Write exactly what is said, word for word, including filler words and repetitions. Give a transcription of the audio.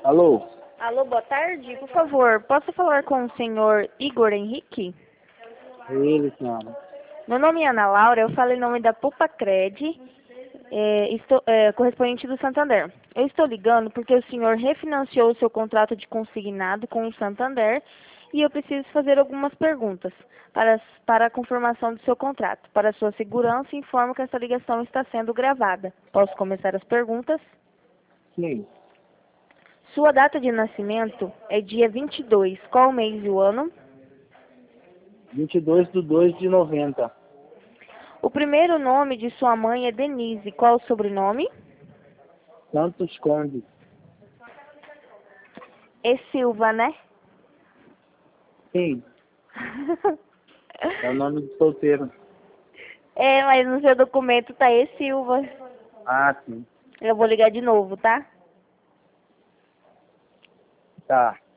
Alô? Alô, boa tarde. Por favor, posso falar com o senhor Igor Henrique? Ele, senhora. Meu nome é Ana Laura, eu falo em nome da Pupacred, é, estou, é, correspondente do Santander. Eu estou ligando porque o senhor refinanciou o seu contrato de consignado com o Santander e eu preciso fazer algumas perguntas para, para a confirmação do seu contrato. Para sua segurança, informo que essa ligação está sendo gravada. Posso começar as perguntas? Sim. Sua data de nascimento é dia vinte e dois. Qual o mês e o ano? vinte e dois de dois de noventa. O primeiro nome de sua mãe é Denise. Qual o sobrenome? Santos Conde. É Silva, né? Sim. É o nome de solteiro. É, mas no seu documento tá E Silva. Ah, sim. Eu vou ligar de novo, tá? Tá.